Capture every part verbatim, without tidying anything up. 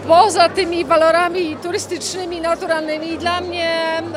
poza tymi walorami turystycznymi, naturalnymi. Dla mnie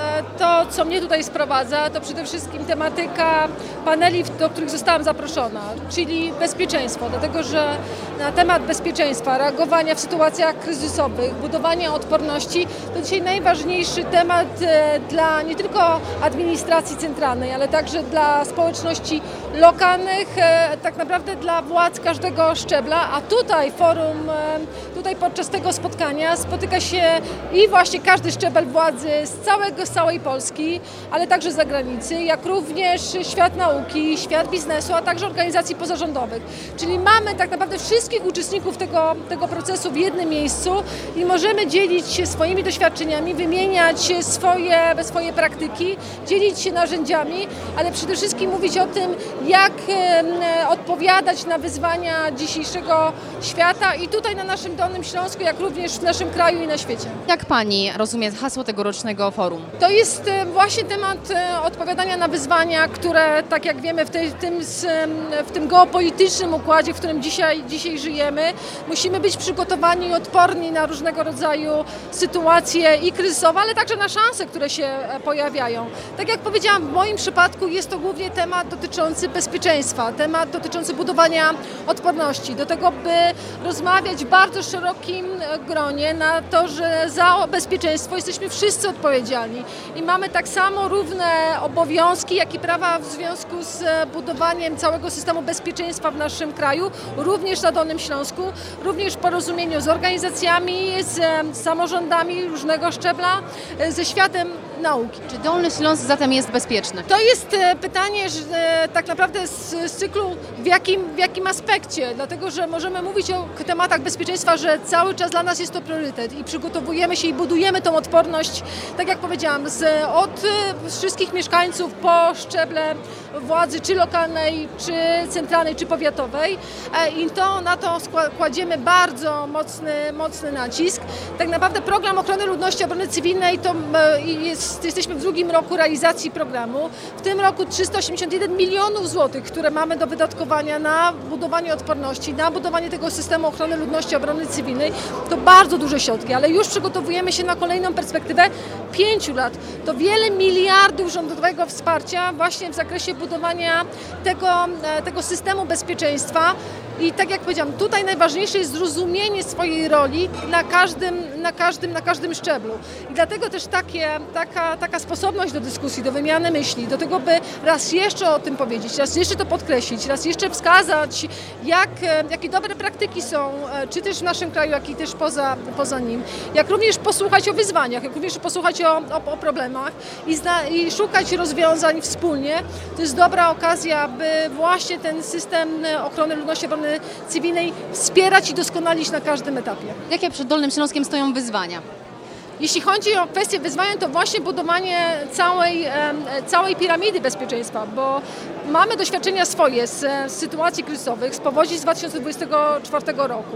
to, co mnie tutaj sprowadza, to przede wszystkim tematyka paneli, do których zostałam zaproszona, czyli bezpieczeństwo, dlatego że na temat bezpieczeństwa, reagowania w sytuacjach kryzysowych, budowania odporności to dzisiaj najważniejszy temat dla nie tylko administracji centralnej, ale także dla społeczności lokalnych, tak naprawdę dla władz każdego szczebla, a tutaj forum, tutaj podczas tego spotkania spotyka się i właśnie każdy szczebel władzy z całego, z całej Polski, ale także z zagranicy, jak również świat nauki, świat biznesu, a także organizacji pozarządowych. Czyli mamy tak naprawdę wszystkich uczestników tego, tego procesu w jednym miejscu i możemy dzielić się swoimi doświadczeniami, wymieniać swoje, swoje praktyki, dzielić się narzędziami, ale przede wszystkim mówić o tym, jak odpowiadać na wyzwania dzisiejszego świata i tutaj na naszym Dolnym Śląsku, jak również w naszym kraju i na świecie. Jak Pani rozumie hasło tegorocznego forum? To jest właśnie temat odpowiadania na wyzwania, które, tak jak wiemy, w, tej, w, tym, w tym geopolitycznym układzie, w którym dzisiaj, dzisiaj żyjemy, musimy być przygotowani i odporni na różnego rodzaju sytuacje i kryzysowe, ale także na szanse, które się pojawiają. Tak jak powiedziałam, w moim przypadku jest to głównie temat dotyczący bezpieczeństwa, temat dotyczący budowania odporności, do tego, by rozmawiać w bardzo szerokim gronie na to, że za bezpieczeństwo jesteśmy wszyscy odpowiedzialni i mamy tak samo równe obowiązki, jak i prawa w związku z budowaniem całego systemu bezpieczeństwa w naszym kraju, również na Dolnym Śląsku, również w porozumieniu z organizacjami, z samorządami różnego szczebla, ze światem nauki. Czy Dolny Śląsk zatem jest bezpieczny? To jest pytanie, że tak naprawdę z, z cyklu w jakim, w jakim aspekcie, dlatego że możemy mówić o tematach bezpieczeństwa, że cały czas dla nas jest to priorytet i przygotowujemy się i budujemy tą odporność, tak jak powiedziałam, z, od wszystkich mieszkańców po szczeble władzy, czy lokalnej, czy centralnej, czy powiatowej i to na to kładziemy bardzo mocny, mocny nacisk. Tak naprawdę program ochrony ludności, obrony cywilnej to jest, jesteśmy w drugim roku realizacji programu. W tym roku trzysta osiemdziesiąt jeden milionów złotych, które mamy do wydatkowania na budowanie odporności, na budowanie tego systemu ochrony ludności, obrony cywilnej. To bardzo duże środki, ale już przygotowujemy się na kolejną perspektywę pięciu lat. To wiele miliardów rządowego wsparcia właśnie w zakresie budowania tego, tego systemu bezpieczeństwa. I tak jak powiedziałam, tutaj najważniejsze jest zrozumienie swojej roli na każdym, na każdym, na każdym szczeblu. I dlatego też takie, taka, taka sposobność do dyskusji, do wymiany myśli, do tego, by raz jeszcze o tym powiedzieć, raz jeszcze to podkreślić, raz jeszcze wskazać, jak, jakie dobre praktyki są, czy też w naszym kraju, jak i też poza, poza nim. Jak również posłuchać o wyzwaniach, jak również posłuchać o, o, o problemach i, zna, i szukać rozwiązań wspólnie. To jest dobra okazja, by właśnie ten system ochrony ludności, obrony cywilnej wspierać i doskonalić na każdym etapie. Jakie przed Dolnym Śląskiem stoją wyzwania? Jeśli chodzi o kwestię wyzwania, to właśnie budowanie całej, całej piramidy bezpieczeństwa, bo mamy doświadczenia swoje z, z sytuacji kryzysowych, z powodzi z dwa tysiące dwudziestego czwartego roku.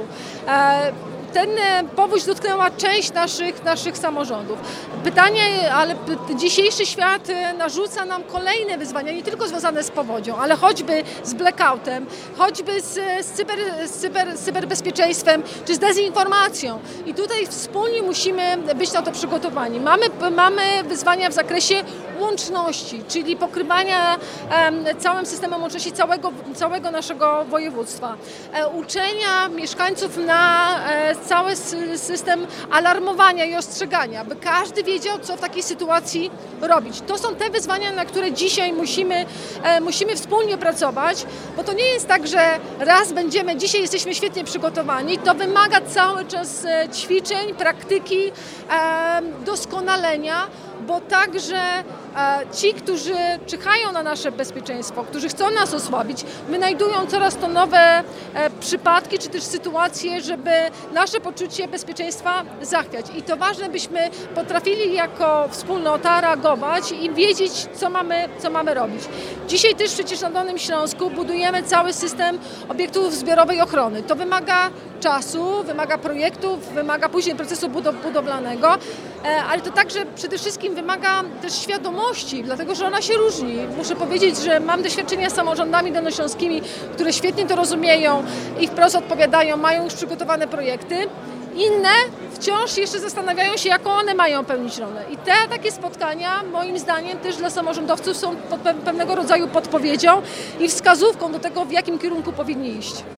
Ten powódź dotknęła część naszych, naszych samorządów. Pytanie, ale dzisiejszy świat narzuca nam kolejne wyzwania, nie tylko związane z powodzią, ale choćby z blackoutem, choćby z, z, cyber, z, cyber, z cyberbezpieczeństwem, czy z dezinformacją. I tutaj wspólnie musimy być na to przygotowani. Mamy, mamy wyzwania w zakresie łączności, czyli pokrywania um, całym systemem łączności całego, całego naszego województwa. E, uczenia mieszkańców na e, cały system alarmowania i ostrzegania, by każdy wiedział, co w takiej sytuacji robić. To są te wyzwania, na które dzisiaj musimy, e, musimy wspólnie pracować, bo to nie jest tak, że raz będziemy, dzisiaj jesteśmy świetnie przygotowani, to wymaga cały czas e, ćwiczeń, praktyki, e, doskonalenia, bo także ci, którzy czyhają na nasze bezpieczeństwo, którzy chcą nas osłabić, wynajdują coraz to nowe przypadki czy też sytuacje, żeby nasze poczucie bezpieczeństwa zachwiać. I to ważne, byśmy potrafili jako wspólnota reagować i wiedzieć, co mamy, co mamy robić. Dzisiaj też przecież na Dolnym Śląsku budujemy cały system obiektów zbiorowej ochrony. To wymaga czasu, wymaga projektów, wymaga później procesu budowlanego, ale to także przede wszystkim wymaga też świadomości, dlatego że ona się różni. Muszę powiedzieć, że mam doświadczenia z samorządami dolnośląskimi, które świetnie to rozumieją i wprost odpowiadają, mają już przygotowane projekty. Inne wciąż jeszcze zastanawiają się, jaką one mają pełnić rolę. I te takie spotkania, moim zdaniem, też dla samorządowców są pewnego rodzaju podpowiedzią i wskazówką do tego, w jakim kierunku powinni iść.